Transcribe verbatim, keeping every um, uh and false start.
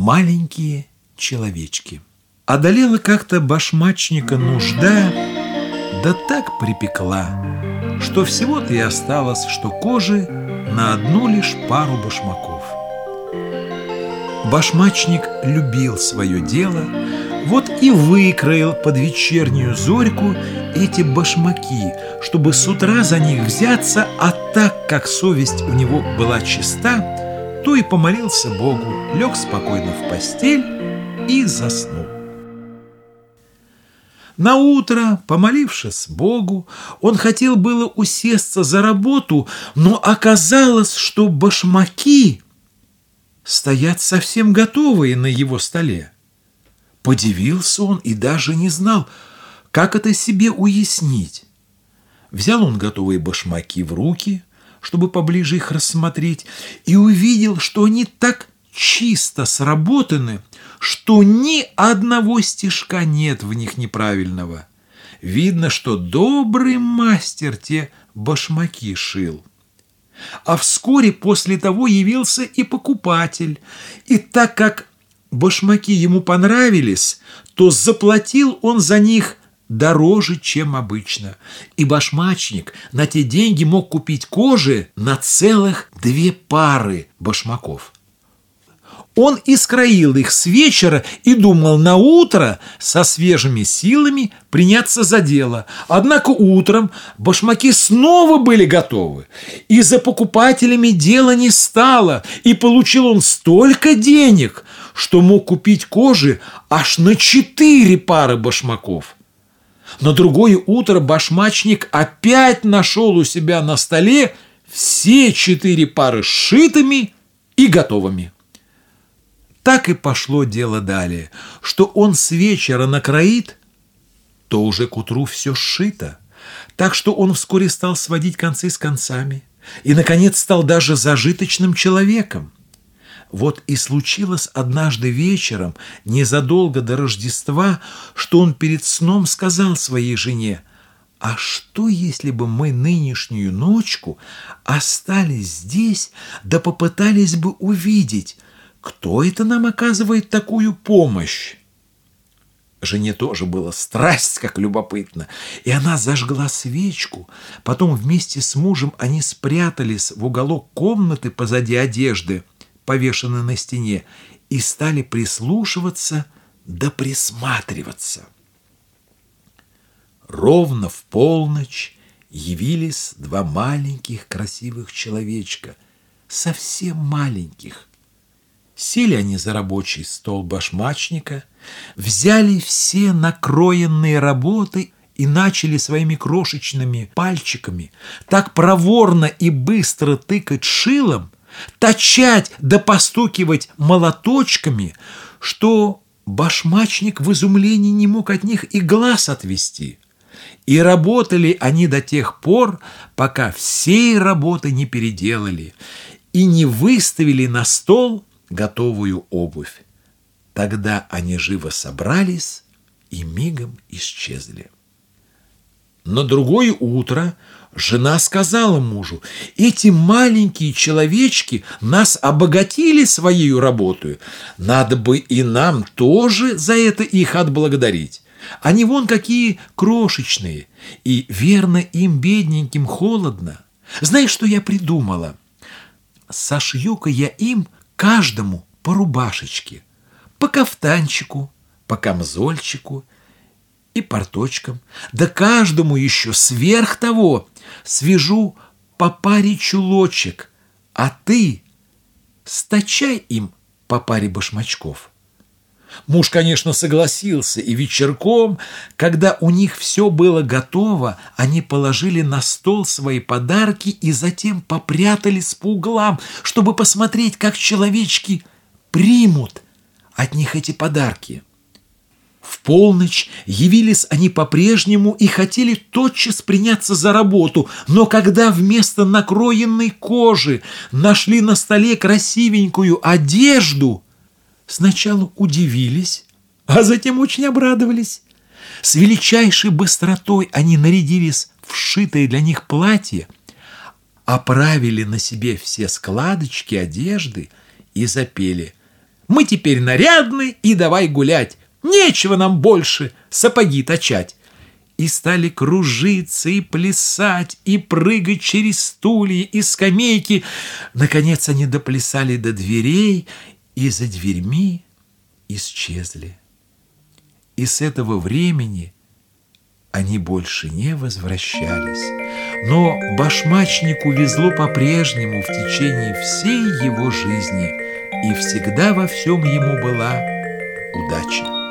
маленькие человечки. Одолела как-то башмачника нужда, да так припекла, что всего-то и осталось, что кожи на одну лишь пару башмаков. Башмачник любил свое дело, вот и выкроил под вечернюю зорьку эти башмаки, чтобы с утра за них взяться, а так как совесть у него была чиста, то и помолился Богу, лег спокойно в постель и заснул. Наутро, помолившись Богу, он хотел было усесться за работу, но оказалось, что башмаки стоят совсем готовые на его столе. Подивился он и даже не знал, как это себе уяснить. Взял он готовые башмаки в руки, чтобы поближе их рассмотреть, и увидел, что они так чисто сработаны, что ни одного стежка нет в них неправильного. Видно, что добрый мастер те башмаки шил. А вскоре после того явился и покупатель, и так как башмаки ему понравились, то заплатил он за них дороже, чем обычно. И башмачник на те деньги мог купить кожи на целых две пары башмаков. Он и скроил их с вечера и думал на утро со свежими силами приняться за дело. Однако утром башмаки снова были готовы, и за покупателями дело не стало, и получил он столько денег, что мог купить кожи аж на четыре пары башмаков. На другое утро башмачник опять нашел у себя на столе все четыре пары сшитыми и готовыми. Так и пошло дело далее, что он с вечера накроит, то уже к утру все сшито, так что он вскоре стал сводить концы с концами и, наконец, стал даже зажиточным человеком. Вот и случилось однажды вечером, незадолго до Рождества, что он перед сном сказал своей жене: «А что, если бы мы нынешнюю ночку остались здесь, да попытались бы увидеть, кто это нам оказывает такую помощь?» Жене тоже было страсть как любопытно, и она зажгла свечку. Потом вместе с мужем они спрятались в уголок комнаты позади одежды, повешенной на стене, и стали прислушиваться да присматриваться. Ровно в полночь явились два маленьких красивых человечка, совсем маленьких. Сели они за рабочий стол башмачника, взяли все накроенные работы и начали своими крошечными пальчиками так проворно и быстро тыкать шилом, точать да постукивать молоточками, что башмачник в изумлении не мог от них и глаз отвести. И работали они до тех пор, пока всей работы не переделали и не выставили на стол готовую обувь. Тогда они живо собрались и мигом исчезли. На другое утро жена сказала мужу: «Эти маленькие человечки нас обогатили своей работой. Надо бы и нам тоже за это их отблагодарить. Они вон какие крошечные, и верно им, бедненьким, холодно. Знаешь, что я придумала? Сошью-ка я им каждому по рубашечке, по кафтанчику, по камзольчику и порточкам, да каждому еще сверх того свяжу по паре чулочек, а ты стачай им по паре башмачков». Муж, конечно, согласился, и вечерком, когда у них все было готово, они положили на стол свои подарки и затем попрятались по углам, чтобы посмотреть, как человечки примут от них эти подарки. В полночь явились они по-прежнему и хотели тотчас приняться за работу, но когда вместо накроенной кожи нашли на столе красивенькую одежду, сначала удивились, а затем очень обрадовались. С величайшей быстротой они нарядились в сшитое для них платье, оправили на себе все складочки одежды и запели: Мы теперь нарядны и давай гулять. Нечего нам больше сапоги точать. И стали кружиться, и плясать, и прыгать через стулья и скамейки. Наконец они доплясали до дверей, и за дверьми исчезли. И с этого времени они больше не возвращались. Но башмачнику везло по-прежнему в течение всей его жизни, и всегда во всем ему была удача.